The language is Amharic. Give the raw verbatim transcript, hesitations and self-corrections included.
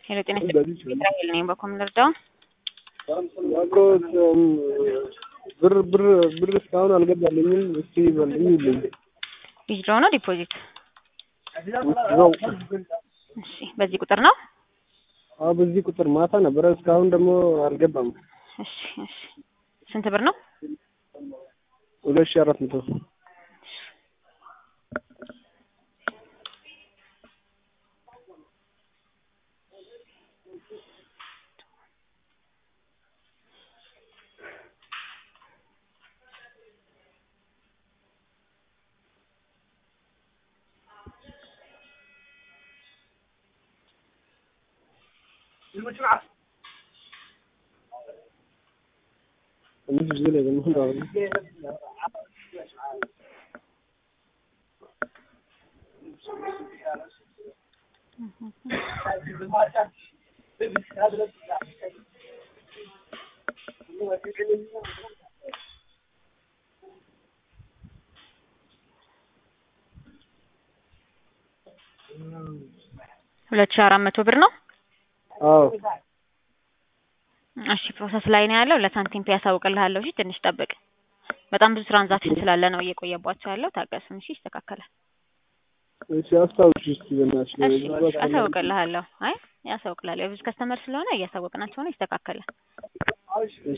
ሄሎ ጤና ይስጥልኝ እስራኤል ነኝ በኮም ልርዳው አቆ ብር ብር ብር እስካሁን አልገባልኝም እስቲ በልኝ ይልኝ ዊዝድሮው ነው ዲፖዚት ነው እሺ በዚህ ቁጥር ነው አዎ በዚህ ቁጥር ማታ ነበር እስካሁን ደግሞ አልገባም እሺ እሺ ስንት ብር ነው ሁለት ሺህ አራት መቶ مش زي المهم ሁለት ሺህ አራት መቶ ብር ነው አዎ እሺ ፕሮሰስ ላይ ነው ያለው ለሳንቲም ያሳውቅልሃለሁ እሺ ትንሽ ጠብቅ በጣም ብዙ ትራንዛክሽን ስላለ ነው እየቆየባቸው ያለው ታገሱን እሺ ይስተካከላል እሺ አስታውሽ እስቲ በእናትሽ እሺ አሳውቅልሃለሁ አይ ያሳውቅልሃለሁ ብዙ ከስተመር ስለሆነ እያሳወቅናቸው ነው ይስተካከላል